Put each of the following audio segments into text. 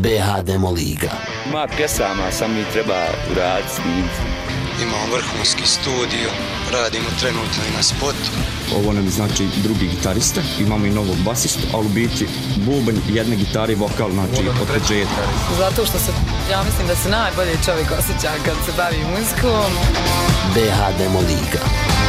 BH Demo Liga. Ima pjesama, sam mi treba uraditi snimci. Imamo vrhunski studio, radimo trenutno i na spotu. Ovo nam znači drugi gitarista, imamo i novog basistu, ali u biti bubanj, jedne gitare i vokal, znači od početka. Zato što ja mislim da se najbolji čovjek osjeća kad se bavi muzikom. BH Demo Liga.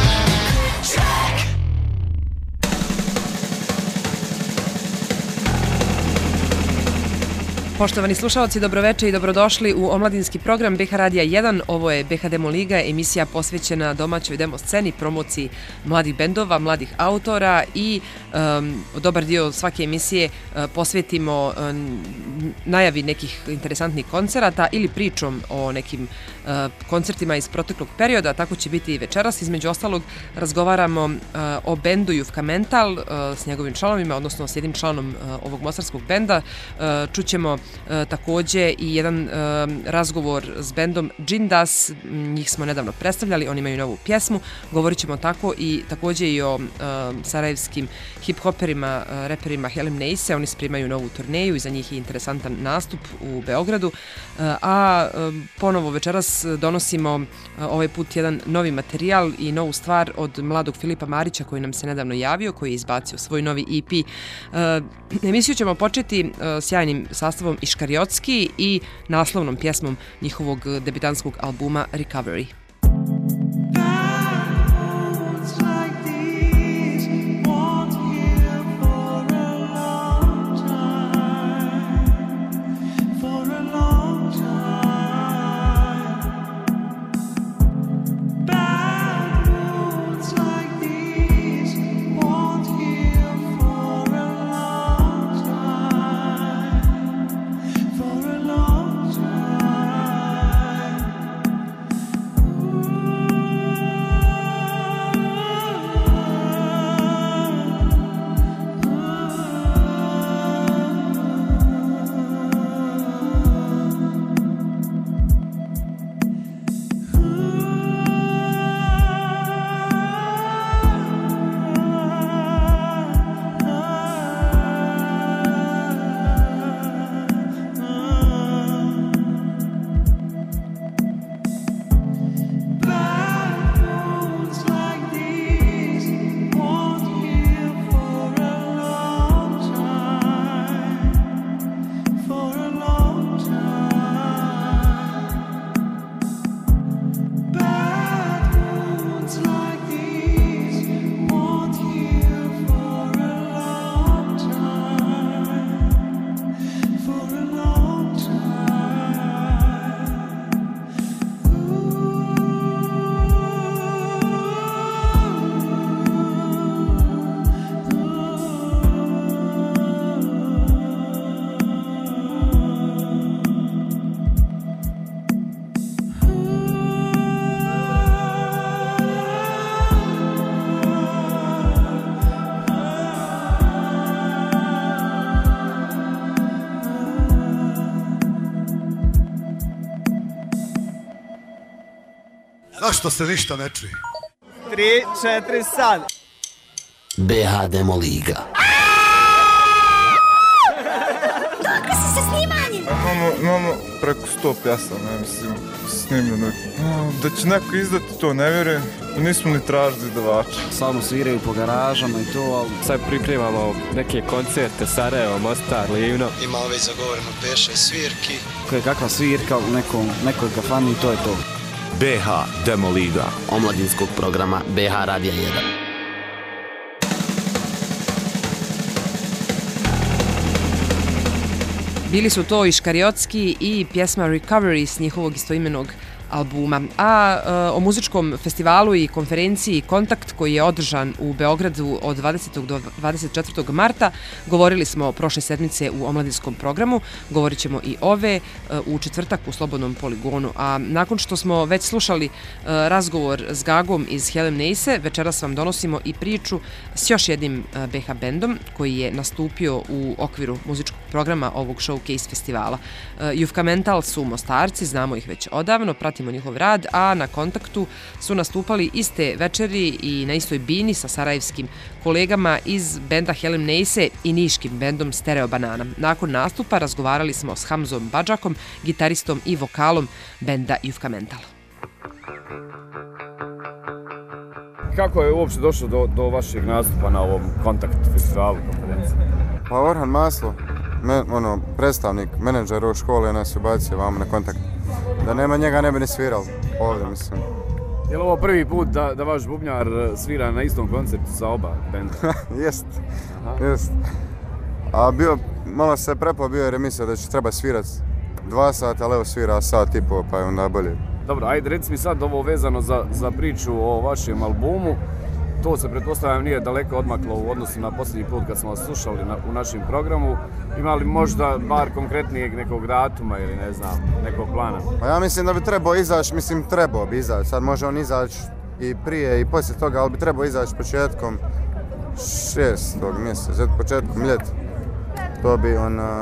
Poštovani slušalci, dobroveče i dobrodošli u omladinski program BH Radija 1. Ovo je BH Demo Liga, emisija posvećena domaćoj demo sceni, promociji mladih bendova, mladih autora i dobar dio svake emisije posvetimo najavi nekih interesantnih koncerata ili pričom o nekim koncertima iz proteklog perioda. Tako će biti i večeras. Između ostalog razgovaramo o bendu Jufka Mental s njegovim članovima, odnosno s jednim članom ovog mostarskog benda. Čućemo također i jedan razgovor s bendom Džindas, njih smo nedavno predstavljali, oni imaju novu pjesmu. Govorit ćemo također i o sarajevskim hip-hoperima, reperima Hellem Neise, oni spremaju novu turneju i za njih je interesantan nastup u Beogradu. A ponovo večeras donosimo ovaj put jedan novi materijal i novu stvar od mladog Filipa Marića koji nam se nedavno javio, koji je izbacio svoj novi EP. Emisiju ćemo početi sjajnim sastavom Iškariotski i naslovnom pjesmom njihovog debitanskog albuma Recovery. Zašto se ništa ne čuje? 3, 4, sad. BH Demo Liga. Dokle si sa snimanjem? Imamo preko 100 pjesama, mislim, snimljeno. Da će neko izdati to, ne vjerujem. Nismo ni tražili izdavača. Samo sviraju po garažama i to, ali sad pripremamo neke koncerte, Sarajevo, Mostar, Livno. Imamo već zagovoreno 5-6 svirki. Koje kakva svirka u nekoj kafani i to je to. BH Demo Liga, omladinskog programa BH Radija 1. Bili su to Iškariotski i pjesma Recovery s njihovog istoimenog albuma. A o muzičkom festivalu i konferenciji Kontakt koji je održan u Beogradu od 20. do 24. marta govorili smo prošle sedmice u omladinskom programu, govorit ćemo i ove u četvrtak u Slobodnom poligonu. A nakon što smo već slušali razgovor s Gagom iz Hellem Neise, večeras vam donosimo i priču s još jednim BH bendom koji je nastupio u okviru muzičkog programa ovog Showcase festivala. Jufka Mental su Mostarci, znamo ih već odavno, pratimo pratimo njihov rad, a na Kontaktu su nastupali iste večeri i na istoj bini sa sarajevskim kolegama iz benda Helen Neise i niškim bendom Stereo Banana. Nakon nastupa razgovarali smo s Hamzom Badžakom, gitaristom i vokalom benda Jufka Mental. Kako je uopšte došlo do vašeg nastupa na ovom Kontakt festivalu konferenciji? Pa Orhan Maslo, predstavnik, menadžer ove škole nas ubacio vamo na Kontakt. Da nema njega ne bi ni svirali ovdje, mislim. Je li ovo prvi put da vaš bubnjar svira na istom koncertu sa oba benda? Jest. A malo se prepao bio jer je mislio da će treba svirati 2 sata, ali evo svira sat i pol, pa je onda bolje. Dobro, ajde reci mi sad ovo vezano za priču o vašem albumu. To se pretpostavljam nije daleko odmaklo u odnosu na posljednji put kad smo vas slušali u našem programu. Ima li možda bar konkretnijeg nekog datuma ili ne znam, nekog plana? Pa ja mislim da bi trebao izaći, trebao bi izaći. Sad može on izaći i prije i poslije toga, ali bi trebao izaći početkom 6. mjeseca, početkom ljeta. To bi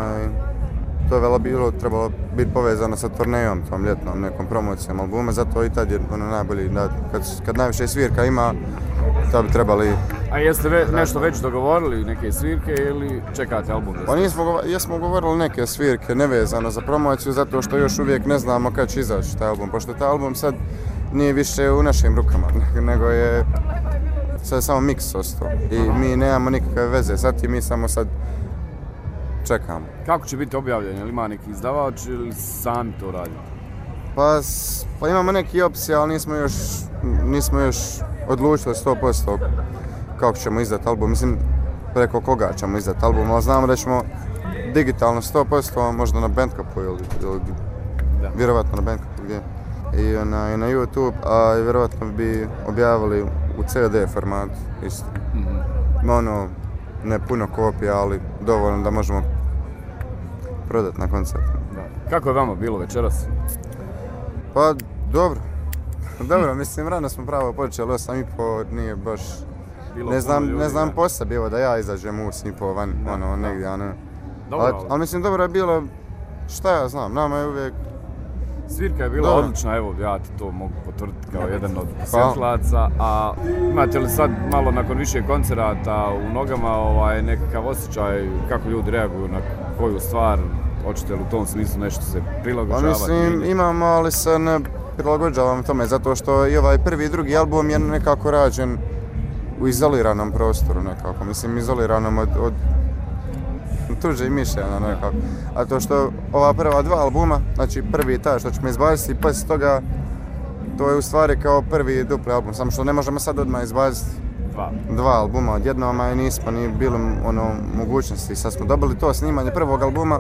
trebalo biti povezano sa turnejom, tom ljetnom nekom promocijom albuma, zato i tad je najbolji, kad najviše svirka ima, to bi trebali... A jeste nešto već dogovorili, neke svirke ili čekate album? Pa jesmo govorili neke svirke nevezano za promociju, zato što još uvijek ne znamo kad će izaći taj album, pošto taj album sad nije više u našim rukama, nego je sad samo miks ostao i mi nemamo nikakve veze, sad mi samo sad čekamo. Kako će biti objavljeno? Ili ima neki izdavač ili sami to radite? Pa imamo neki opcije, ali nismo još odlučili 100% kako ćemo izdati album. Mislim, preko koga ćemo izdati album, ali znamo da ćemo digitalno 100%, možda na Bandcampu ili vjerovatno na Bandcampu gdje. I na YouTube, a vjerovatno bi objavili u CD formatu isto. Ne puno kopija, ali dovoljno da možemo prodati na koncertu. Kako je vama bilo večeras? Pa dobro, mislim rano smo pravo počeli, 8:30 nije baš, ne znam posle bilo da ja izađem u 8:30 van, negdje, a ne. Ali mislim dobro je bilo, šta ja znam, nama je uvijek... Svirka je bila odlična, evo ja ti to mogu potvrditi kao jedan od svjetlaca, a imate li sad malo nakon više koncerata u nogama nekakav osjećaj kako ljudi reaguju na koju stvar, hoćete li u tom smislu nešto se prilagođavati? Pa mislim imamo, ali se ne prilagođavamo tome, zato što i ovaj prvi i drugi album je nekako rađen u izoliranom prostoru nekako, mislim izoliranom od tuđe mišljenja nekako. A to što ova prva 2 albuma, znači prvi taj što ćemo izbaciti i poslije toga, to je u stvari kao prvi dupli album, samo što ne možemo sad odmah izbaciti 2 albuma odjednom, a i nismo ni bili mogućnosti. Sad smo dobili to snimanje prvog albuma,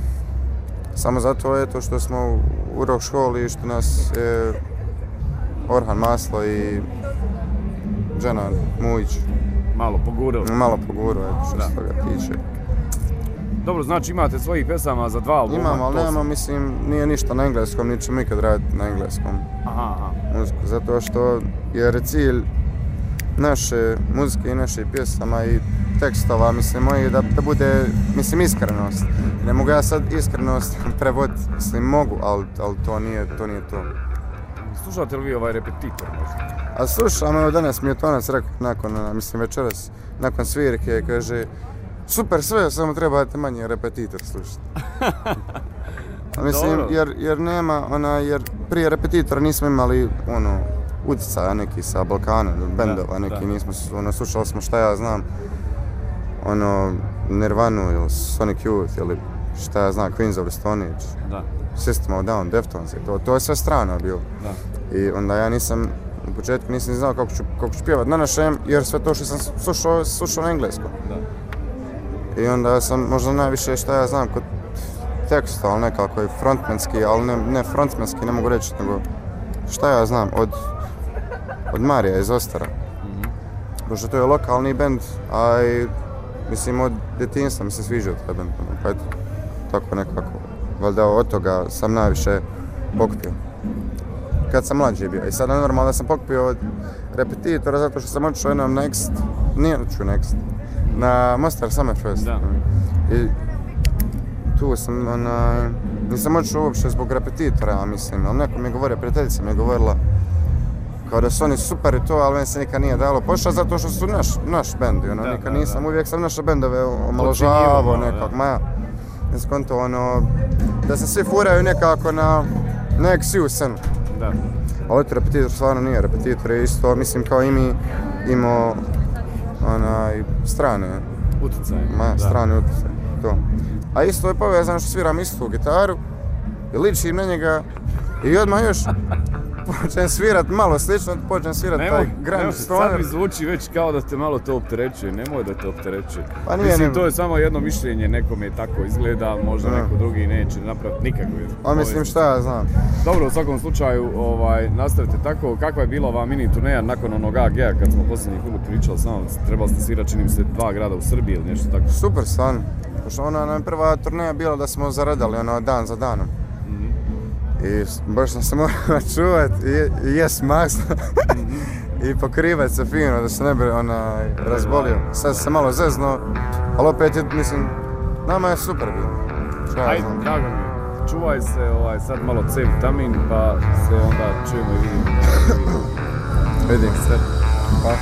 samo zato je to što smo u rock školi i što nas je Orhan Maslo i Dženan Mujić malo pogurao, što se toga tiče. Dobro, znači imate svojih pesama za 2 albuma? Imamo, ali nemamo, mislim, nije ništa na engleskom, niti ćemo ikad raditi na engleskom muziku, zato što je cilj naše muzike i naše pjesama i tekstova, mislim, moji da bude, mislim, iskrenost. Ne mogu ja sad iskrenost prevoditi, mislim, mogu, ali to nije to. Slušate li vi ovaj Repetitor možda? A slušam, evo danas mi je Tonac rekao, večeras, nakon svirke, kaže, super sve, samo trebate manje Repetitor slušati. Mislim, jer nema, jer prije Repetitora nismo imali, utjecaja neki sa Balkana, bendova neki, nismo, slušali smo šta ja znam, Nirvanu ili Sonic Youth ili šta ja znam, Queens of the Stone Age, System of a Down, Deftones, to je sve strano bilo. I onda ja u početku nisam znao kako ću pjevat na našem, jer sve to što sam slušao na engleskom. I onda sam možda najviše šta ja znam kod teksta, ali nekako i frontmanski, ali ne frontmanski, ne mogu reći, nego šta ja znam od Marija iz Ostara. Pošto to je lokalni bend, a i mislim od djetinjstva mi se sviđao taj bend, pa eto, tako nekako, valjda od toga sam najviše pokupio. Kad sam mlađi bio i sada normalno da sam pokupio od Repetitora zato što sam otišao jednom na Mostar Summerfest. I tu sam Nisam otišao uopće zbog repetitora, ja mislim, ali neko mi je govorio, prijateljica mi je govorila kao da su oni super i to, ali meni se nikad nije dalo pošla zato što su naš bend, nikad nisam, uvijek sam naše bendove omaložavao nekak, ne skonto da se svi furaju nekako na XU scenu. Da. Ali to repetitor stvarno nije, repetitor je isto, mislim kao i mi imao strane utjecaje. Strane utjecaje, to. A isto je povezano što sviram istu gitaru i ličim na njega i odmah još počnem svirat malo slično, počnem svirat taj grunge stoner. Sad mi zvuči već kao da te malo to opterećuje, nemoj da te opterećuje. Pa mislim, to je samo jedno mišljenje, nekom je tako izgleda, možda neko drugi neće napraviti nikakve. A mislim šta ja znam. Dobro, u svakom slučaju nastavite tako. Kakva je bila ova mini turneja nakon onog AG-a kad smo posljednji put pričali s vama, trebali ste svirati čini mi se 2 grada u Srbiji ili nešto tako? Super stvarno, pošto ona prva turneja bila da smo zaradali dan za danom. I baš sam se morao čuvat i jest masno i pokrivat se fino da se ne bi razbolio. Sad se malo zezno, ali opet mislim, nama je super bilo. Ajde, drago mi. Čuvaj se sad malo C-vitamin pa se onda čujemo i vidimo. Vidim se. Pa.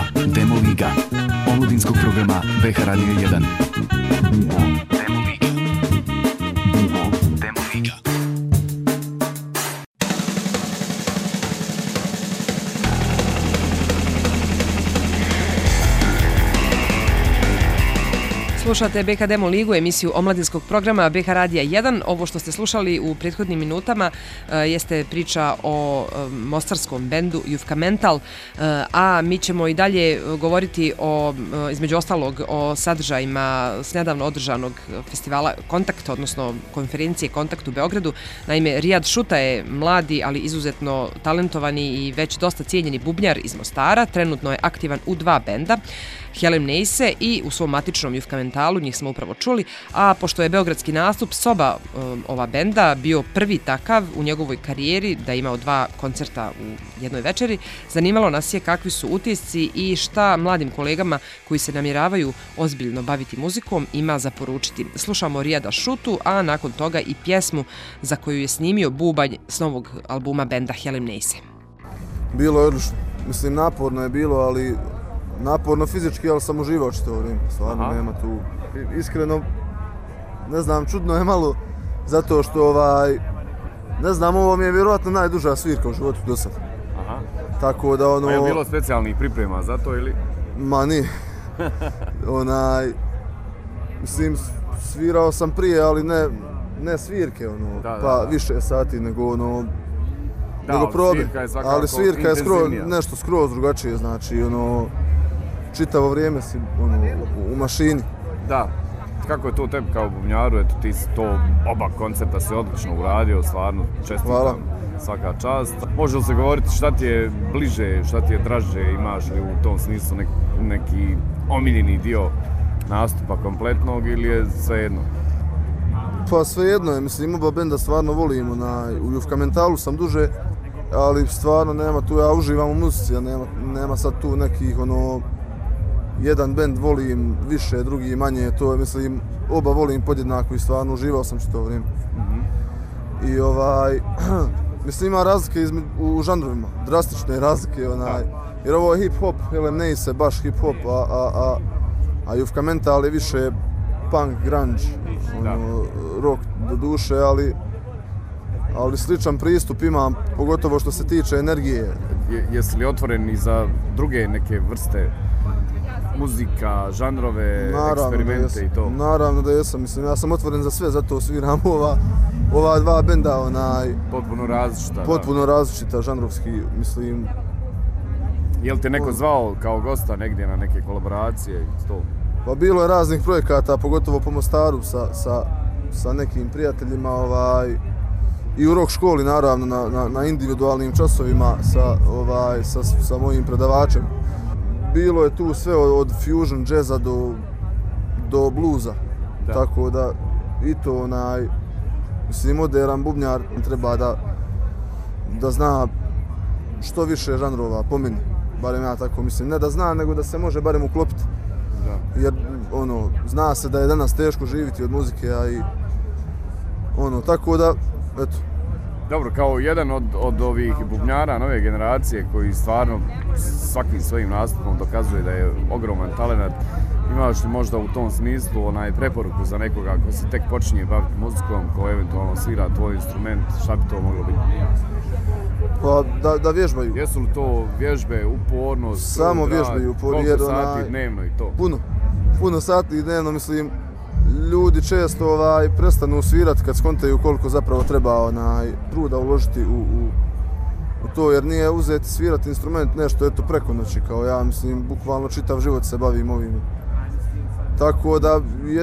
Demo Liga, omladinskog programa BH Radio 1. Demo Liga. Demo Liga. Slušate BH Demo Ligu, emisiju omladinskog programa BH Radija 1. Ovo što ste slušali u prethodnim minutama jeste priča o mostarskom bendu Jufka Mental, a mi ćemo i dalje govoriti o, između ostalog, o sadržajima s nedavno održanog festivala Kontakt, odnosno konferencije Kontakt u Beogradu. Naime, Rijad Šuta je mladi, ali izuzetno talentovani i već dosta cijenjeni bubnjar iz Mostara. Trenutno je aktivan u 2 benda, Helem Neise i u svom matičnom Jufka Mentalu, njih smo upravo čuli, a pošto je beogradski nastup soba ova benda bio prvi takav u njegovoj karijeri, da je imao 2 koncerta u jednoj večeri, zanimalo nas je kakvi su utisci i šta mladim kolegama koji se namjeravaju ozbiljno baviti muzikom ima za poručiti. Slušamo Rijada Šutu, a nakon toga i pjesmu za koju je snimio bubanj s novog albuma benda Helem Neise. Bilo je odlično, mislim naporno je bilo, ali naporno fizički, ali sam uživao čitavo vrijeme, stvarno nema tu, iskreno, ne znam, čudno je malo, zato što ne znam, ovo mi je vjerojatno najduža svirka u životu do sad. Tako da ono... A je bilo specijalnih priprema za to ili? Ma nije. Mislim, svirao sam prije, ali ne svirke, pa više sati nego nego probe, ali svirka je nešto skroz drugačije, znači čitavo vrijeme si u mašini. Da, kako je to tebi kao bubnjaru, eto ti si to oba koncerta si odlično uradio, stvarno čestitam, svaka čast. Može li se govoriti šta ti je bliže, šta ti je draže, imaš li u tom smislu neki omiljeni dio nastupa kompletnog ili je svejedno? Pa svejedno je, mislim, oba benda stvarno volim, u Jufka Mentalu sam duže, ali stvarno nema tu, ja uživam u muzici, nema sad tu nekih jedan bend volim više, drugi manje, to je, mislim, oba volim podjednako i stvarno uživao sam što vrijeme. I mislim, ima razlike u žanrovima, drastične razlike, jer ovo je hip-hop, Helem Neise baš hip-hop, a Jufka Mental je više punk, grunge, rock do duše, ali sličan pristup imam, pogotovo što se tiče energije. Jesi li otvoren i za druge neke vrste muzika, žanrove, eksperimente i to? Naravno da jesam, mislim, ja sam otvoren za sve, zato sviram ova 2 benda, potpuno različita. Potpuno različita, žanrovski, mislim. Jel te neko zvao kao gosta negdje na neke kolaboracije i to? Pa bilo je raznih projekata, pogotovo po Mostaru sa nekim prijateljima i u rock školi naravno na individualnim časovima sa mojim predavačem. Bilo je tu sve od fusion jazza do bluza, tako da i to mislim, moderan bubnjar treba da zna što više žanrova, po meni, barem ja tako mislim, ne da zna, nego da se može barem uklopiti. Jer zna se da je danas teško živjeti od muzike, tako da, eto. Dobro, kao jedan od ovih bubnjara nove generacije koji stvarno svakim svojim nastupom dokazuje da je ogroman talent, imaš li možda u tom smislu preporuku za nekoga ko se tek počinje baviti muzikom, ko eventualno svira tvoj instrument, šta bi to moglo biti? Pa da vježbaju. Jesu li to vježbe, upornost? Samo vježbaju. Koliko sati dnevno i to? Puno sati dnevno, mislim, ljudi često prestanu svirati kad skontaju koliko zapravo treba truda uložiti u to, jer nije uzeti svirati instrument nešto eto preko noći, kao ja, mislim, bukvalno čitav život se bavim ovim. Tako da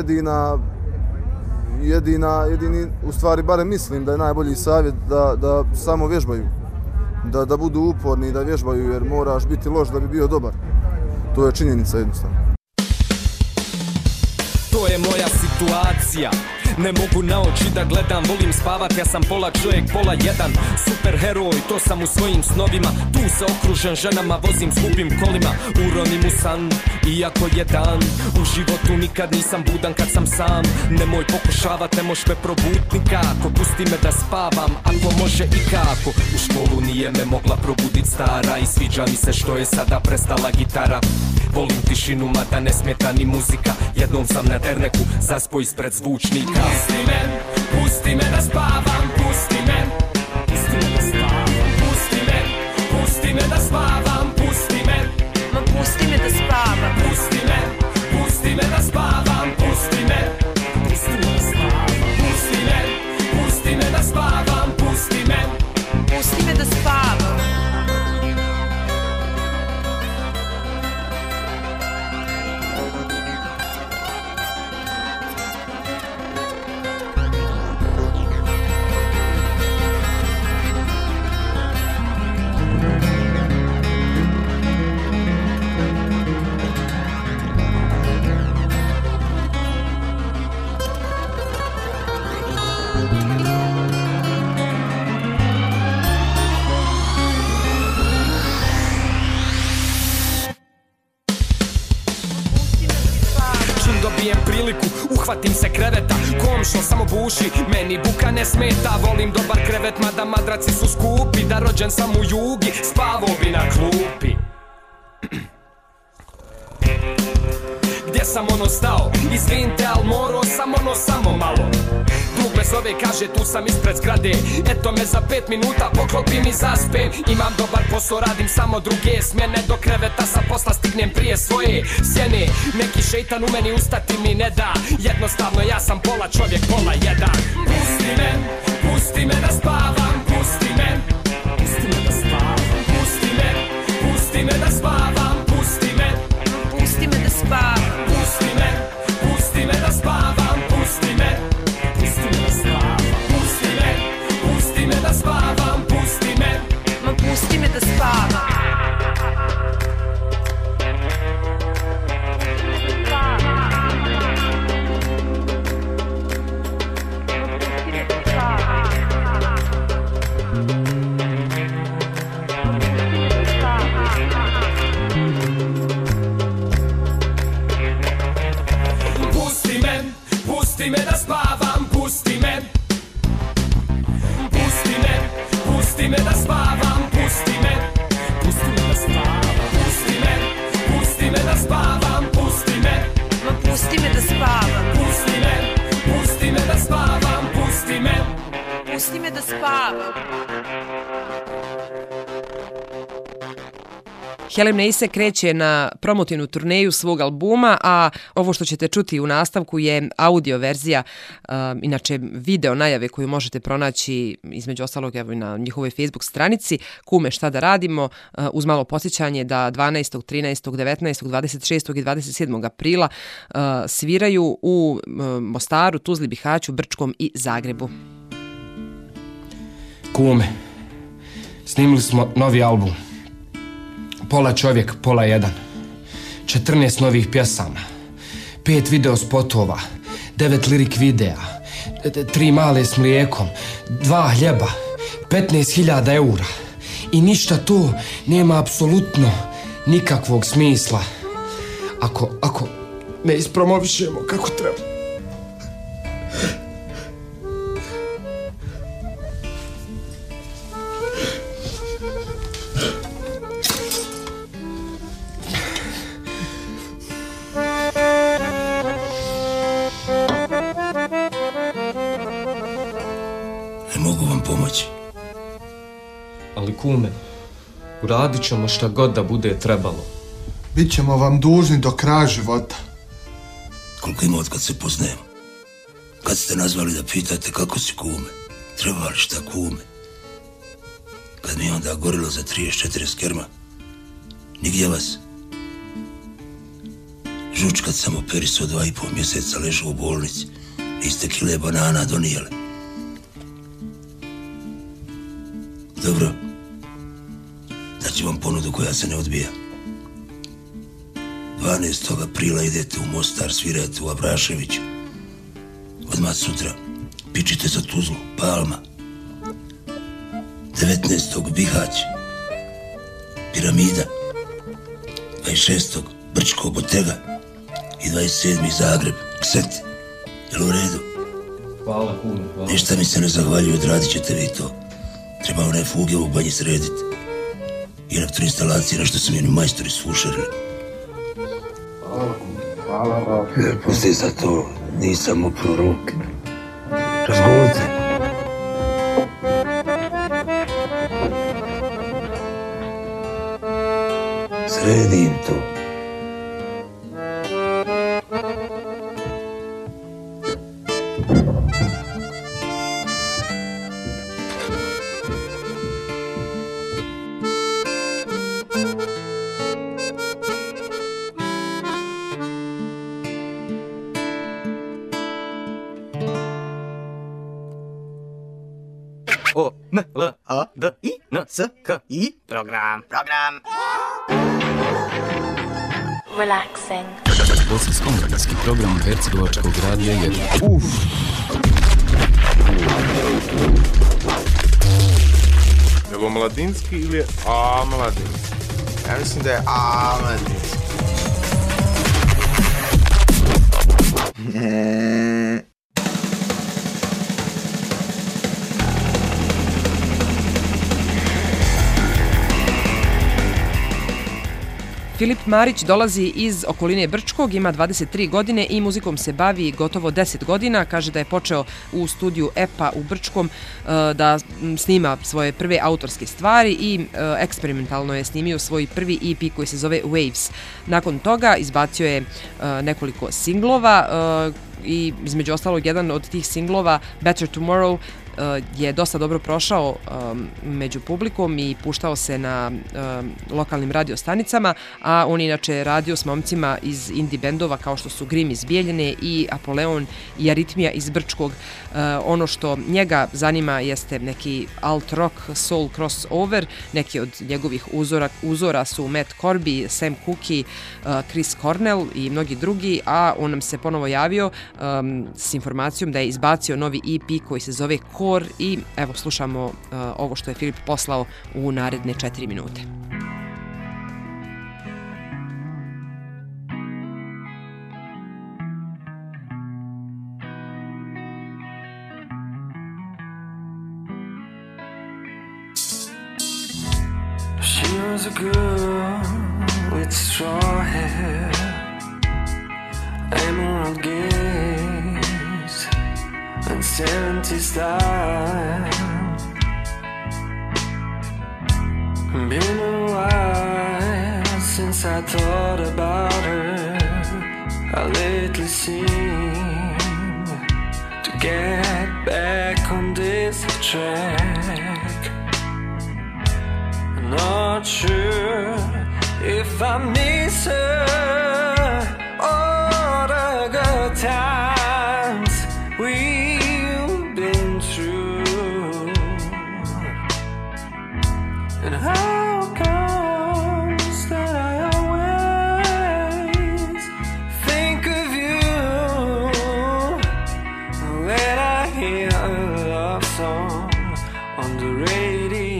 jedini, u stvari barem mislim da je najbolji savjet da samo vježbaju, da budu uporni i da vježbaju, jer moraš biti loš da bi bio dobar. To je činjenica jednostavno. To je moja situacija, Ne mogu na oči da gledam, volim spavat, ja sam pola čovjek, pola jedan. Super heroj, to sam u svojim snovima. Tu se okružen ženama, vozim skupim kolima. Uronim u san, iako je dan. U životu nikad nisam budan kad sam sam. Nemoj pokušavat, ne moš me probudit nikako. Pusti me da spavam, ako može i kako. U školu nije me mogla probudit stara. I sviđa mi se što je sada prestala gitara. Volim tišinu, mada ne smeta ni muzika. Jednom sam na derneku, zaspo ispred zvučnika. Pusti me da spavam, pusti me. Pusti me da spavam, pusti me. Pusti me da spavam, pusti me. Ma pusti me da spavam, pusti me. Pusti me da spavam, pusti me. Pusti me da spavam, pusti me. Pusti me da spavam, pusti me. Pusti me da spavam. Uhvatim se kreveta, komšo samo buši, meni buka ne smeta. Volim dobar krevet, mada madraci su skupi. Da rođen sam u Jugi, spavo bi na klupi. Gdje sam stao, izvinite, al morao sam samo malo. Drug me zove, kaže tu sam ispred zgrade. Eto me za 5 minuta poklopim i zaspem. Imam dobar posao, radim samo druge smjene. Do kreveta sa posla stignem prije svoje sjene. Neki šeitan u meni ustati mi ne da. Jednostavno ja sam pola čovjek, pola jedan. Pusti me da spavam, pusti me. Pusti me da spavam, pusti me. Pusti me da spavam, pusti me. Pusti me da spavam, pusti me. Pusti me da spavam, pusti me. Pusti me da spavam, pusti me. Pusti me da spavam, pusti me. Ma pusti me da spavam. Pusti me da spavam, pusti me. Pusti me, pusti me da spavam, pusti me. Pusti me da spavam, pusti me. Pusti me da spavam, pusti me. Ma pusti me da spavam, pusti me. Pusti me da spavam, pusti me. Pusti me da spavam. Helen Neise kreće na promotivnu turneju svog albuma, a ovo što ćete čuti u nastavku je audio verzija, inače video najave koju možete pronaći između ostalog na njihovoj Facebook stranici Kume šta da radimo, uz malo podsjećanje da 12., 13., 19., 26. i 27. aprila sviraju u Mostaru, Tuzli, Bihaću, Brčkom i Zagrebu. Kume, snimili smo novi album. Pola čovjek, pola jedan. 14 novih pjesama, 5 video spotova, 9 lirik videa, 3 male s mlijekom, 2 hljeba, 15.000 eura. I ništa to nema apsolutno nikakvog smisla ako ne ispromovišemo kako treba. Ali kume, uradit ćemo šta god da bude trebalo. Bićemo vam dužni do kraja života. Koliko ima od kad se poznajemo? Kad ste nazvali da pitate kako si kume? Treba li šta kume? Kad mi je onda gorilo za 34 skerma? Nigdje vas. Žuč kad sam operisao 2,5 mjeseca ležao u bolnici. Iste kile banana donijeli. Dobro. Daću vam ponudu koja se ne odbija. 12. aprila idete u Mostar svirati u Abraševiću. Od Odmah sutra pičite za Tuzlu, Palma. 19. Bihać, Piramida. 26. Brčko, Botega. I 27. Zagreb, Kset. Jel u redu? Hvala puno, hvala. Ništa mi se ne zahvaljuje, odradit ćete vi to. Treba one fuge u banji srediti. I elektroinstalacije, nešto su mi majstori sfušarili. Hvala. Pusti za to, nisam upro ruke. Razgovorite. Sredim to. O-M-L-A-D-I-N-S-K-I Program. Relaxing. Bosansko-omladinski program Hercegovačkog radija 1. Je li omladinski ili je A-mladinski? Ja mislim da je A-mladinski. Filip Marić dolazi iz okoline Brčkog, ima 23 godine i muzikom se bavi gotovo 10 godina. Kaže da je počeo u studiju EPA u Brčkom da snima svoje prve autorske stvari i eksperimentalno je snimio svoj prvi EP koji se zove Waves. Nakon toga izbacio je nekoliko singlova i između ostalog jedan od tih singlova, Better Tomorrow, je dosta dobro prošao među publikom i puštao se na lokalnim radiostanicama, a on inače radio s momcima iz indie bendova kao što su Grim iz Bijeljine i Apoleon i Aritmija iz Brčkog. Ono što njega zanima jeste neki alt rock, soul crossover. Neki od njegovih uzora su Matt Corby, Sam Cooke, Chris Cornell i mnogi drugi, a on nam se ponovo javio s informacijom da je izbacio novi EP koji se zove Core i evo slušamo ovo što je Filip poslao u naredne 4 minute. She was a girl with straw hair, emerald gaze, and 70s style. Been a while since I thought about her. I lately seem to get back on this track. Not sure if I miss her or the good times we've been through. And how comes that I always think of you when I hear a love song on the radio.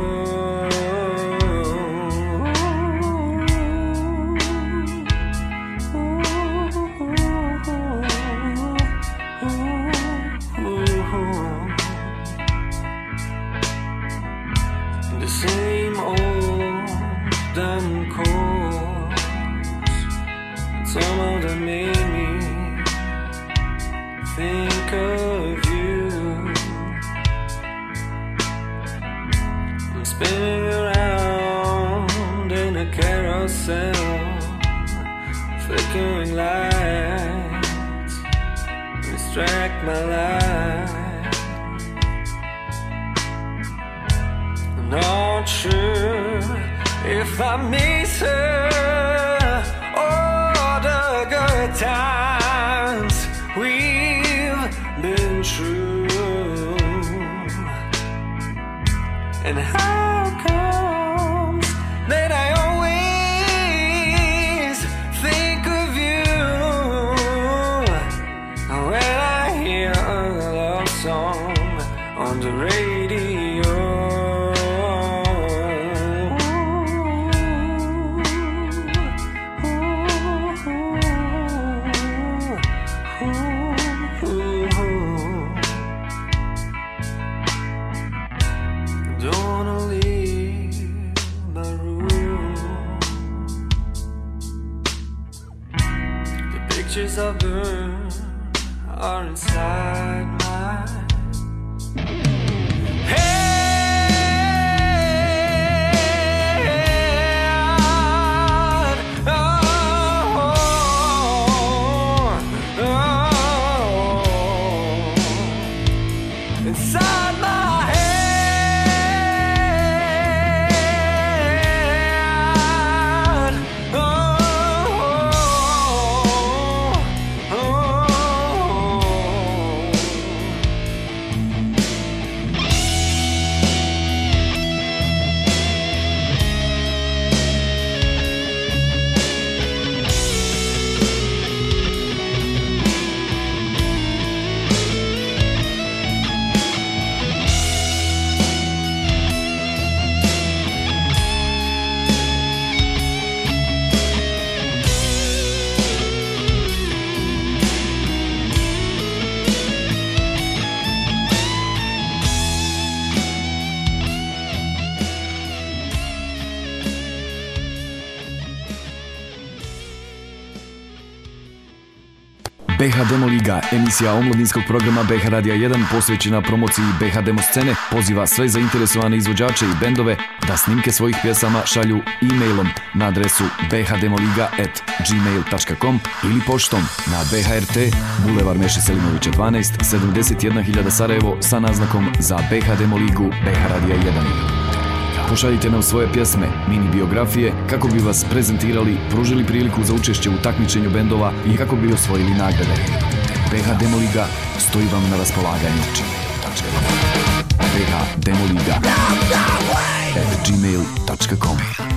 Some of them made me think of you. I'm spinning around in a carousel, flickering lights distract my life. I'm not sure if I miss her or the good times we've been through. And how comes that I always think of you when I hear I burn are inside my head. Inside my head. BH Demo Liga, emisija omladinskog programa BH Radija 1 posvećena promociji BH Demo scene, poziva sve zainteresovane izvođače i bendove da snimke svojih pjesama šalju e-mailom na adresu bhdemoliga@gmail.com ili poštom na BHRT, Bulevar Meše Selimovića 12, 71.000 Sarajevo sa naznakom za BH Demo Ligu BH Radija 1. Pošaljite nam svoje pjesme, mini biografije, kako bi vas prezentirali, pružili priliku za učešće u takmičenju bendova i kako bi osvojili nagrade. BH Demo Liga stoji vam na raspolaganju. bhdemoliga@gmail.com.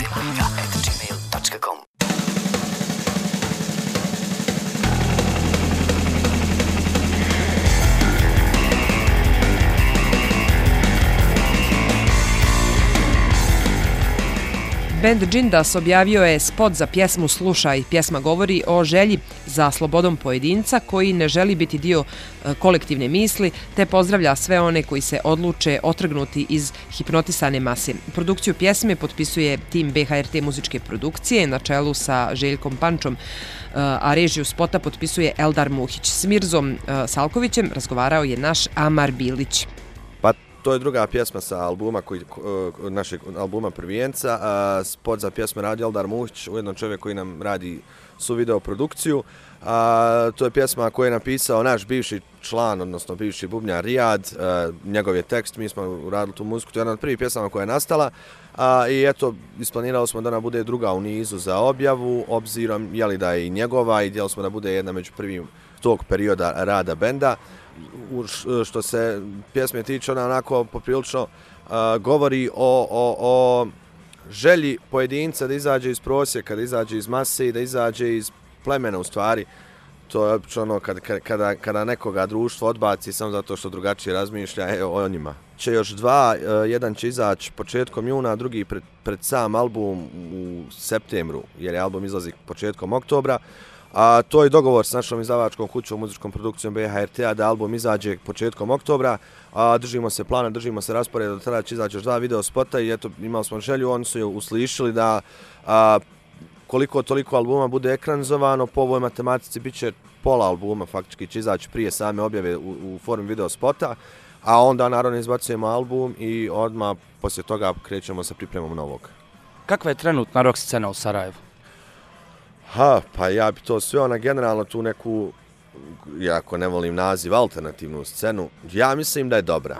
Bend Džindas objavio je spot za pjesmu Slušaj. Pjesma govori o želji za slobodom pojedinca koji ne želi biti dio kolektivne misli, te pozdravlja sve one koji se odluče otrgnuti iz hipnotisane mase. Produkciju pjesme potpisuje tim BHRT muzičke produkcije na čelu sa Željkom Pančom, a režiju spota potpisuje Eldar Muhić. S Mirzom Salkovićem razgovarao je naš Amar Bilić. To je druga pjesma sa albuma našeg albuma Prvijenca. Spot za pjesmu radi Eldar Muhić, ujedno čovjek koji nam radi suvideo produkciju. To je pjesma koju je napisao naš bivši član, odnosno bivši bubnjar Rijad. Njegov je tekst, mi smo uradili tu muziku, to je jedna od prvih pjesama koja je nastala. I eto, isplanirali smo da ona bude druga u nizu za objavu, obzirom da je i njegova, i htjeli smo da bude jedna među prvim tog perioda rada benda. Što se pjesme tiče, ona onako poprilično govori o želji pojedinca da izađe iz prosjeka, da izađe iz mase i da izađe iz plemena u stvari. To je obično ono kada nekoga društvo odbaci samo zato što drugačije razmišlja, o njima. Će još dva, jedan će izaći početkom juna, drugi pred sam album u septembru, jer je album izlazi početkom oktobra. To je dogovor s našom izdavačkom kućom, muzičkom produkcijom BHRT-a da album izađe početkom oktobra. Držimo se plana, držimo se rasporeda, do tada će izaći još dva video spota i eto, imali smo želju, oni su je uslišili da koliko toliko albuma bude ekranizovano, po ovoj matematici bit će pola albuma faktički će izaći prije same objave u formi video spota, a onda naravno izbacujemo album i odmah poslije toga krećemo sa pripremom novog. Kakva je trenutna rock scena u Sarajevu? Pa ja bi to sve generalno tu neku, iako ne volim naziv, alternativnu scenu, ja mislim da je dobra.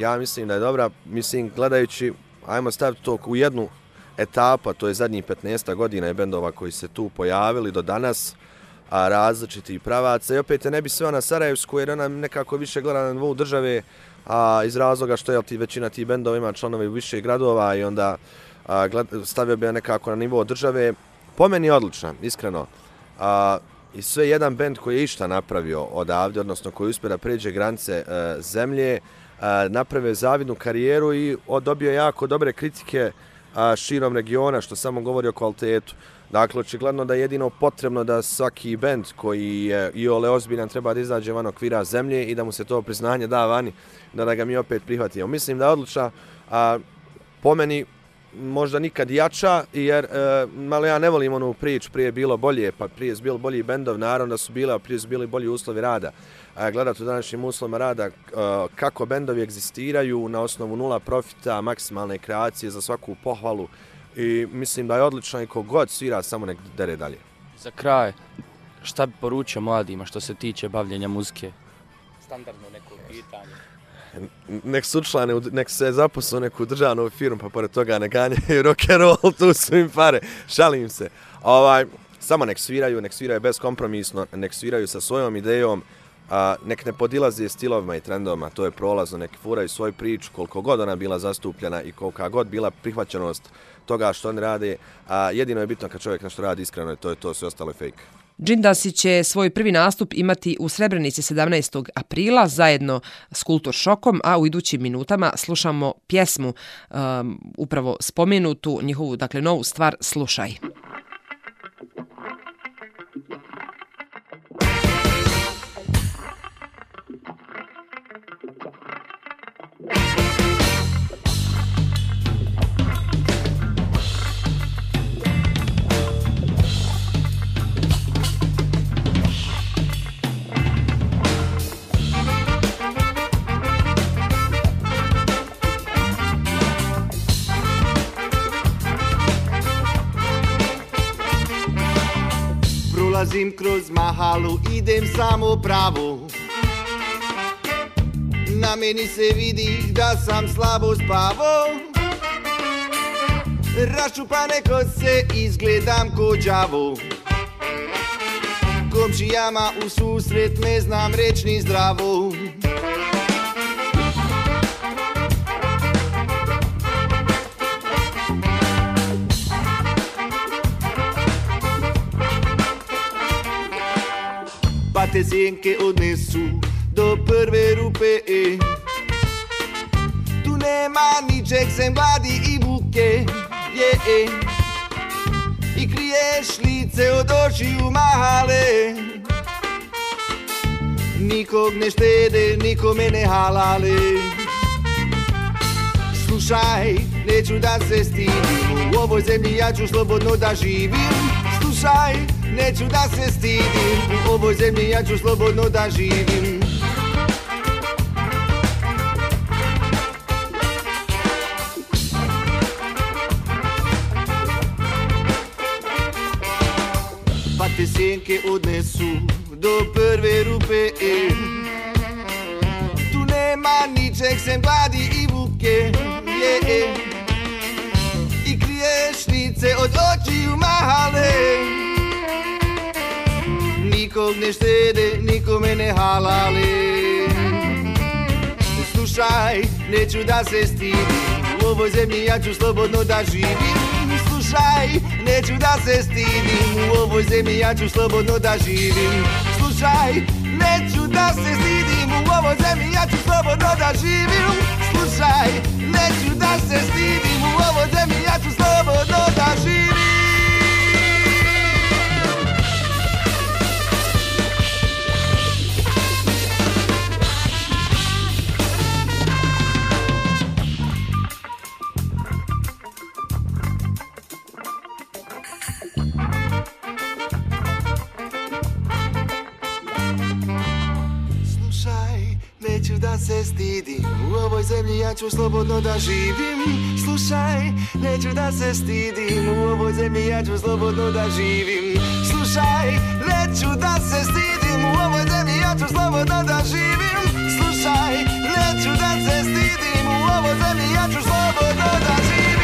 Mislim, gledajući, ajmo staviti to u jednu etapu, to je zadnjih 15 godina je bendova koji se tu pojavili do danas, različitih pravaca, i opet ne bi sve na Sarajevsku, jer ona nekako više gleda na nivou države, iz razloga što je većina tih bendova ima članove u više gradova i onda stavio bi nekako na nivou države. Po meni je odlična, iskreno. I sve jedan bend koji je išta napravio odavde, odnosno koji uspije da pređe granice zemlje, napravio zavidnu karijeru i dobio jako dobre kritike širom regiona, što samo govori o kvalitetu. Dakle, očigledno da je jedino potrebno da svaki bend koji je iole ozbiljan treba da izađe van okvira zemlje i da mu se to priznanje da vani, da ga mi opet prihvatimo. Mislim da je odlična, po meni možda nikad jača, jer malo ja ne volim onu priču, prije je bilo bolje, pa prije su bili bolji bendov, naravno da su bile, a prije su bili bolji uslovi rada. Gledati u današnjim uslovima rada kako bendovi egzistiraju na osnovu nula profita, maksimalne kreacije za svaku pohvalu i mislim da je odlično i kogod svira samo nek dere dalje. Za kraj, šta bi poručio mladima što se tiče bavljenja muzike? Standardno neko pitanje. Nek se učlane, nek se zaposle u neku državnu firmu, pa pored toga ne ganjaju rock'n'roll, tu su im pare, šalim se. Samo nek sviraju beskompromisno, nek sviraju sa svojom idejom, nek ne podilaze stilovima i trendovima, to je prolazno, nek furaju svoju priču, koliko god ona bila zastupljena i kolika god bila prihvaćenost toga što oni rade, jedino je bitno kad čovjek nešto radi iskreno, to je to, sve ostalo je fake. Džindasi će svoj prvi nastup imati u Srebrenici 17. aprila zajedno s Kultur Šokom, a u idućim minutama slušamo pjesmu upravo spomenutu, njihovu novu stvar Slušaj. Prolazim kroz mahalu, idem samo pravo. Na meni se vidi da sam slabo spavao. Raščupane kose izgledam ko đavo. Komšijama u susret ne znam reč ni zdravo. Pa te sjenke odnesu do prve rupe. Tu nema ničeg sem gladi i buke. I kriješ lice od očiju mahale. Nikog ne štede, nikome ne halale. Slušaj, neću da se stidim, u ovoj zemlji ja ću slobodno da živim. Slušaj, neću da se stidim, u ovoj zemlji ja ću slobodno da živim. Pa te sjenke odnesu do prve rupe. Tu nema ničeg sem gladi i buke. I kriješ lice od očiju mahale. Nikog ne štede, nikome ne halale. Slušaj, neću da se stidim, u ovoj zemlji ja ću slobodno da živim. Slušaj, neću da se stidim, u ovoj zemlji ja ću slobodno da živim. Slušaj, neću da se stidim, u ovoj zemlji ja ću slobodno da živim. Slušaj, neću da se stidim, u ovoj zemlji ja ću slobodno da živim. Neću da se stidim, u ovoj zemlji ja ću slobodno da živim. Slušaj, neću da se stidim, u ovoj zemlji ja ću slobodno da živim. Slušaj, neću da se stidim, u ovoj zemlji ja ću slobodno da živim. Slušaj, neću da se stidim, u ovoj zemlji ja ću slobodno da živim.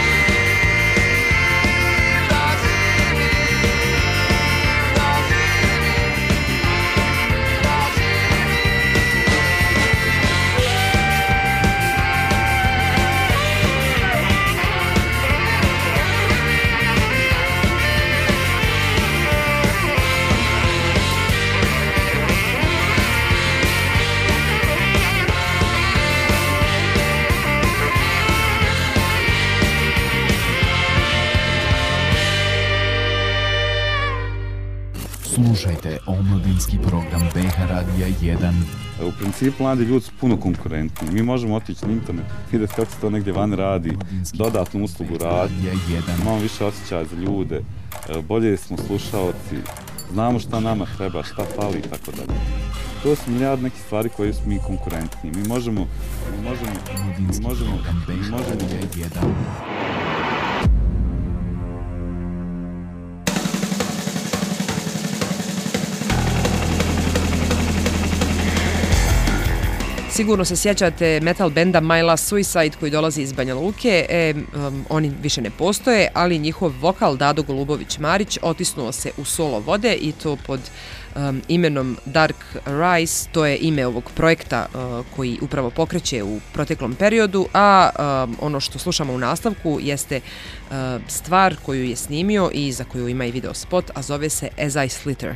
Slušajte omladinski program BH Radija 1. U principu mladi ljudi su puno konkurentni. Mi možemo otići na internet, vidjeti kako se to negdje van radi, dodatnu uslugu radi. Imamo više osjećaja za ljude, bolje smo slušalci, znamo šta nama treba, šta fali i tako dalje. To su milijard nekih stvari koje su mi konkurentni. Mi možemo. Sigurno se sjećate metal benda My Last Suicide koji dolazi iz Banja Luke. Oni više ne postoje, ali njihov vokal Dado Golubović-Marić otisnuo se u solo vode i to pod imenom Dark Rise. To je ime ovog projekta koji upravo pokreće u proteklom periodu, a ono što slušamo u nastavku jeste stvar koju je snimio i za koju ima i video spot, a zove se As I Slither.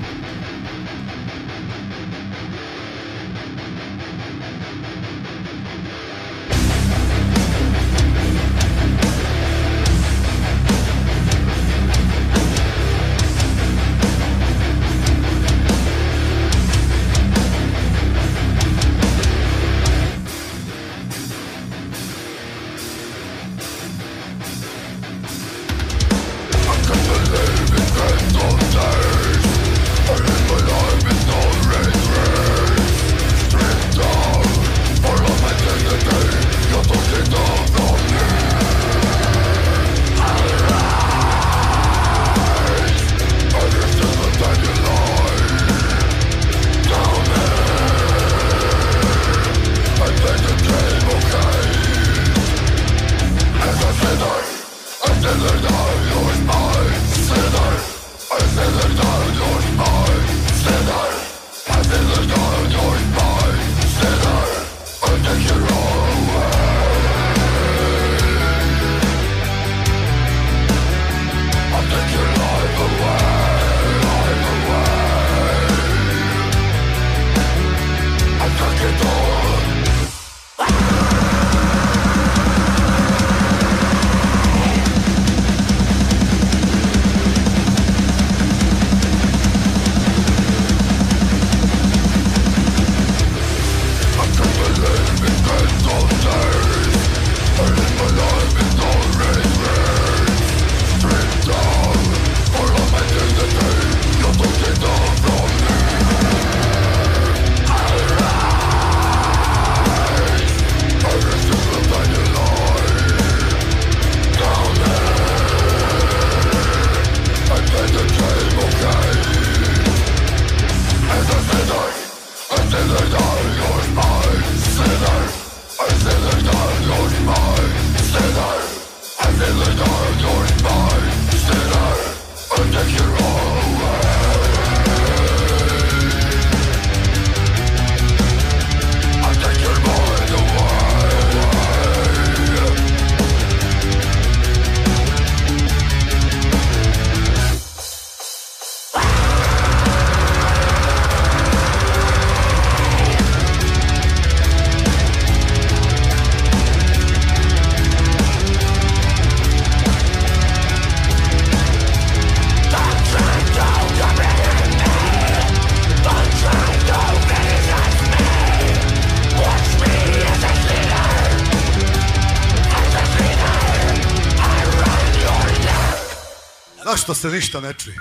Zašto se ništa ne čuje?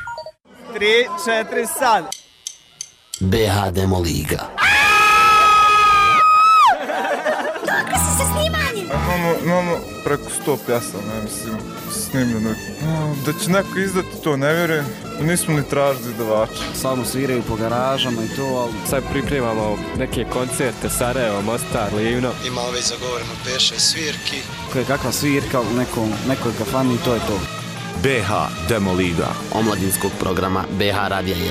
3, 4, sad. BH Demo Liga. Dokle si sa snimanjem? Imamo preko 100 pjesama, ja mislim, snimljeno. Da će neko izdati to, ne vjerujem. Nismo ni tražili izdavača. Samo sviraju po garažama i to, ali sad pripremamo neke koncerte, Sarajevo, Mostar, Livno. Ima već zagovoreno 5-6 svirki. Kakva svirka u nekoj kafani i to je to. BH Demo Liga, omladinskog programa BH Radija 1.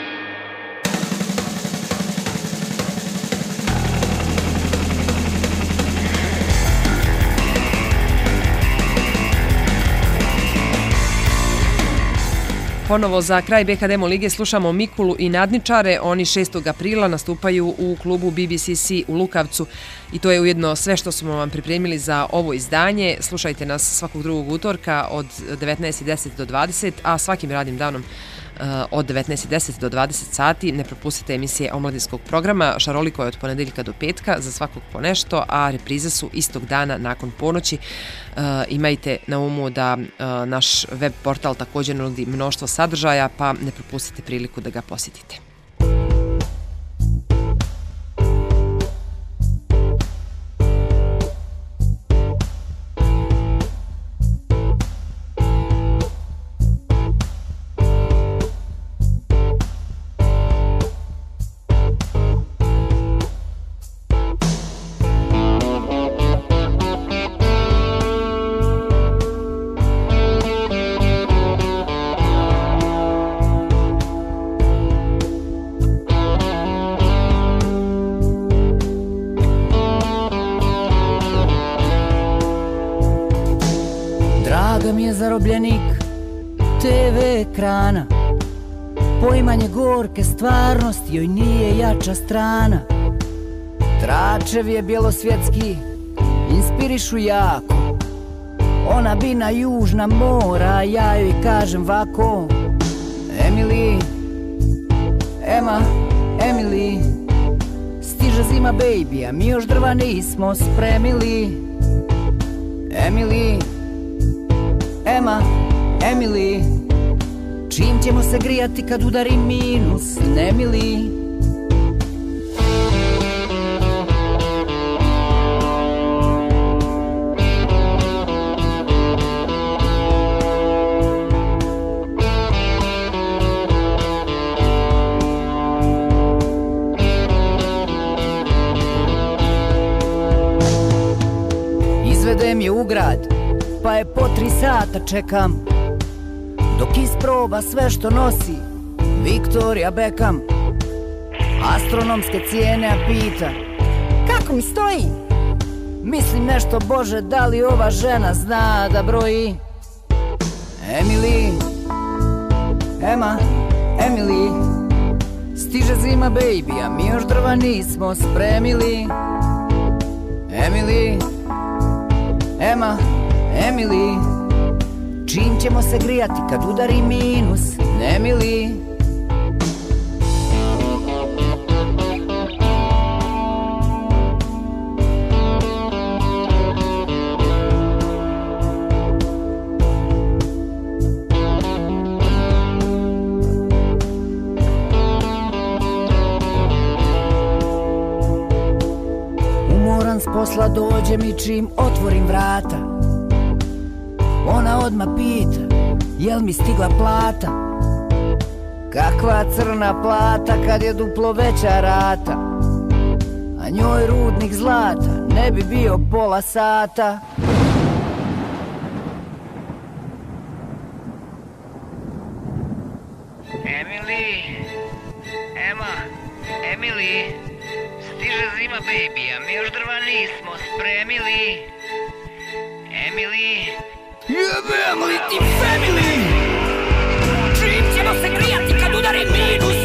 Ponovo za kraj BH Demo Lige slušamo Mikulu i Nadničare. Oni 6. aprila nastupaju u klubu BBCC u Lukavcu i to je ujedno sve što smo vam pripremili za ovo izdanje. Slušajte nas svakog drugog utorka od 19:10 do 20, a svakim radnim danom od 19.10 do 20 sati. Ne propustite emisije omladinskog programa. Šaroliko je od ponedeljka do petka, za svakog po nešto, a reprize su istog dana nakon ponoći. Imajte na umu da naš web portal također nudi mnoštvo sadržaja, pa ne propustite priliku da ga posjetite. Zarobljenik TV ekrana, poimanje gorke stvarnosti joj nije jača strana. Tračev je bjelosvjetski, inspirišu jako. Ona bina južna mora, ja joj kažem vako. Emily, Emma, Emily, stiže zima baby, a mi još drva nismo spremili. Emily, Emma, Emily, čim ćemo se grijati kad udari minus, nemili? Izvedem je u grad, pa je po 3 sata čekam, dok isproba sve što nosi Victoria Beckham. Astronomske cijene, a pita kako mi stoji? Mislim nešto, Bože, da li ova žena zna da broji? Emily, Emma, Emily, stiže zima baby, a mi još drva nismo spremili. Emily, Emma, Emily, čim ćemo se grijati kad udari minus, nemili? Umoran s posla dođem i čim otvorim vrata, ona odmah pita, jel mi stigla plata? Kakva crna plata kad je duplo veća rata, a njoj rudnik zlata ne bi bio pola sata. Emily, Emma, Emily, stiže zima baby, a mi još drva nismo spremili. Emily, jebem li ti family? Čim ćemo se grijati kad udari minus?